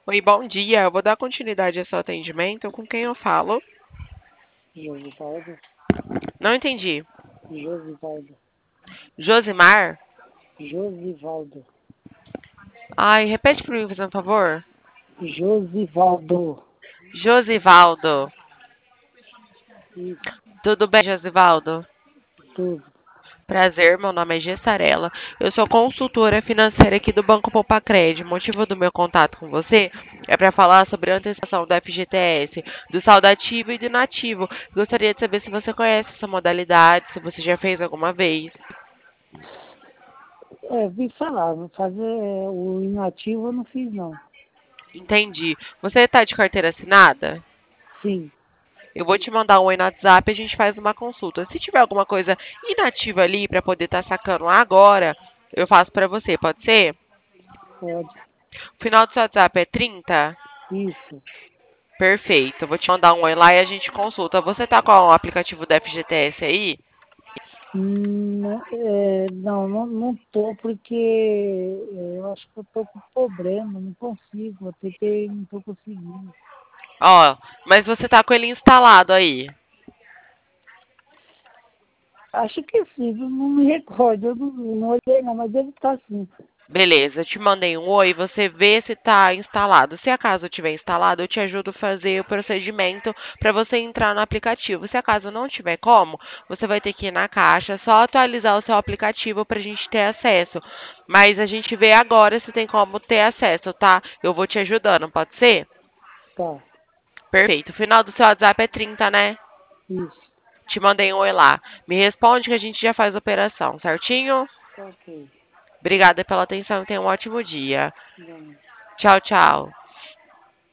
Oi, bom dia. Eu vou dar continuidade ao seu atendimento. Com quem eu falo? Josivaldo, Não entendi. Josivaldo, Josimar? Josivaldo, Ai, repete para mim, por favor. Josivaldo, Josivaldo. isso, Tudo bem, Josivaldo? tudo. Prazer, meu nome é Gessarela. Eu sou consultora financeira aqui do Banco Poupacred. O motivo do meu contato com você é para falar sobre a antecipação do FGTS, do saldo ativo e do inativo. Gostaria de saber se você conhece essa modalidade, se você já fez alguma vez. Vi falar, vou fazer o inativo eu não fiz não. Entendi. Você está de carteira assinada? Sim, Eu vou te mandar um oi no WhatsApp e a gente faz uma consulta. Se tiver alguma coisa inativa ali para poder estar sacando agora, eu faço para você, pode ser? pode. O final do seu WhatsApp é 30? Isso. Perfeito. Eu vou te mandar um oi lá e a gente consulta. Você tá com o aplicativo da FGTS aí? Não tô porque eu acho que eu tô com problema, não consigo, eu tentei, não tô conseguindo. Ó, mas você tá com ele instalado aí. Acho que sim, não me recordo, eu não olhei não, mas ele tá sim. Beleza, eu te mandei um oi, você vê se está instalado. Se acaso tiver instalado, eu te ajudo a fazer o procedimento para você entrar no aplicativo. Se acaso não tiver como, você vai ter que ir na caixa, só atualizar o seu aplicativo para a gente ter acesso. Mas a gente vê agora se tem como ter acesso, tá? Eu vou te ajudando, pode ser? Tá, Perfeito. O final do seu WhatsApp é 30, né? isso. Te mandei um oi lá. Me responde que a gente já faz a operação, certinho? Ok. Obrigada pela atenção e tenha um ótimo dia. Vamos. Tchau, tchau.